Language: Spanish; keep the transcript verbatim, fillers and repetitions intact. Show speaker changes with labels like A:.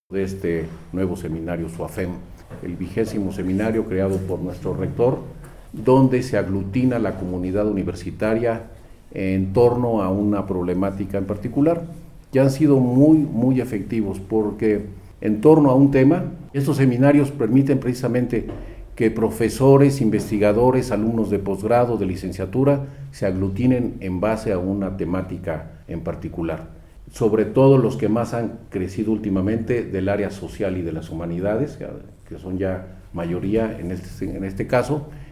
A: de este nuevo seminario SUAFEM, el vigésimo seminario creado por nuestro rector, donde se aglutina la comunidad universitaria en torno a una problemática en particular. Ya han sido muy, muy efectivos porque en torno a un tema, estos seminarios permiten precisamente que profesores, investigadores, alumnos de posgrado, de licenciatura, se aglutinen en base a una temática en particular. Sobre todo los que más han crecido últimamente del área social y de las humanidades, que son ya mayoría en este, en este caso,